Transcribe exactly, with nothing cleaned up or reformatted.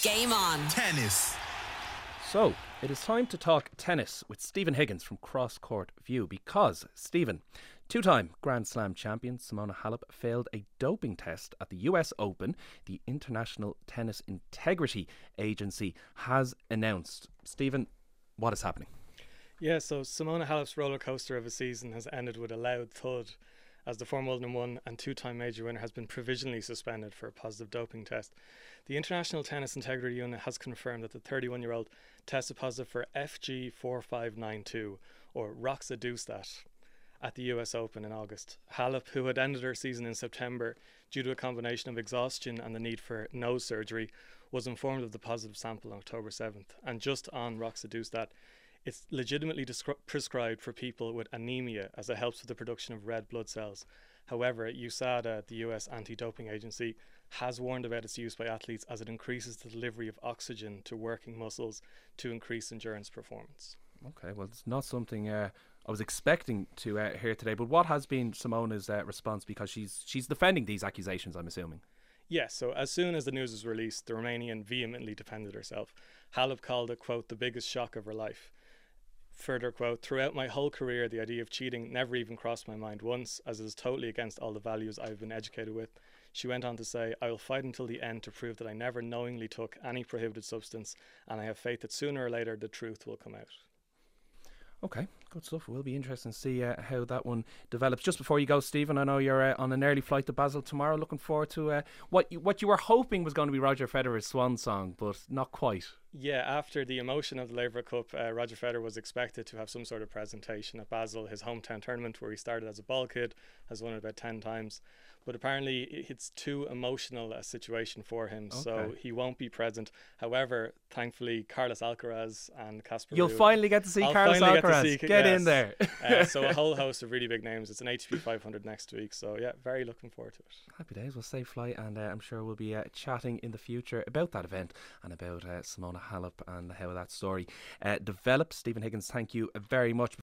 Game On. Tennis. So, it is time to talk tennis with Stephen Higgins from Cross Court View, because, Stephen, two-time Grand Slam champion Simona Halep failed a doping test at the U S Open. The International Tennis Integrity Agency has announced. Stephen, what is happening? Yeah, so Simona Halep's roller coaster of a season has ended with a loud thud, as the former world number one and two-time major winner has been provisionally suspended for a positive doping test. The International Tennis Integrity Unit has confirmed that the thirty-one-year-old tested positive for F G four five nine two, or roxadustat, at the U S Open in August. Halep, who had ended her season in September due to a combination of exhaustion and the need for nose surgery, was informed of the positive sample on October seventh. And just on roxadustat, it's legitimately descri- prescribed for people with anemia, as it helps with the production of red blood cells. However, U S A D A, the U S anti-doping agency, has warned about its use by athletes as it increases the delivery of oxygen to working muscles to increase endurance performance. Okay, well, it's not something uh, I was expecting to uh, hear today, but what has been Simona's uh, response? Because she's she's defending these accusations, I'm assuming. Yes, so as soon as the news was released, the Romanian vehemently defended herself. Halep called it, quote, the biggest shock of her life. Further quote, throughout my whole career, the idea of cheating never even crossed my mind once, as it is totally against all the values I've been educated with. She went on to say, I will fight until the end to prove that I never knowingly took any prohibited substance, and I have faith that sooner or later the truth will come out. Okay, good stuff. It will be interesting to see uh, how that one develops. Just before you go, Stephen, I know you're uh, on an early flight to Basel tomorrow. Looking forward to uh, what you, what you were hoping was going to be Roger Federer's swan song, but not quite. Yeah, after the emotion of the Laver Cup, uh, Roger Federer was expected to have some sort of presentation at Basel, his hometown tournament, where he started as a ball kid, has won it about ten times. But apparently it's too emotional a situation for him, okay. So he won't be present. However, thankfully, Carlos Alcaraz and Casper You'll Ruud, finally get to see I'll Carlos Alcaraz. Get, see, get yes. in there. uh, so a whole host of really big names. It's an A T P five hundred next week. So yeah, very looking forward to it. Happy days. Well, safe flight, and uh, I'm sure we'll be uh, chatting in the future about that event and about uh, Simona Halep and how that story uh, develops. Stephen Higgins, thank you very much.